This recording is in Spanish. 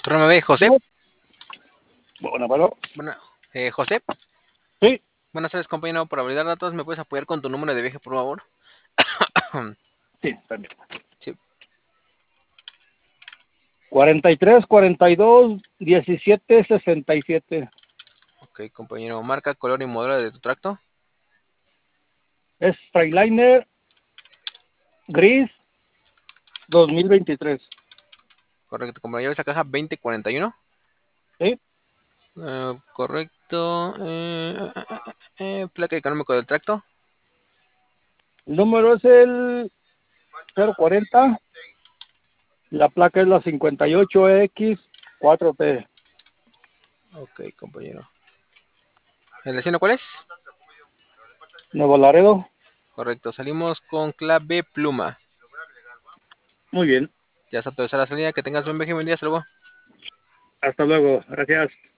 Turno B, José. Bueno, pero... Bueno, José. Sí. Buenas tardes, compañero. Para validar datos, ¿me puedes apoyar con tu número de viaje, por favor? Sí, permítame. Sí. 43, 42, 17, 67. Ok, compañero. Marca, color y modelo de tu tracto. Es Freightliner gris 2023. Correcto, compañero. Esa caja 2041. Sí. Correcto. Placa económico del tracto. El número es el 040. La placa es la 58X4T. Ok, compañero. ¿El destino cuál es? Nuevo Laredo. Correcto. Salimos con clave pluma. Muy bien. Ya está autorizada la salida. Que tengas buen viaje, buen día. Hasta luego. Hasta luego. Gracias.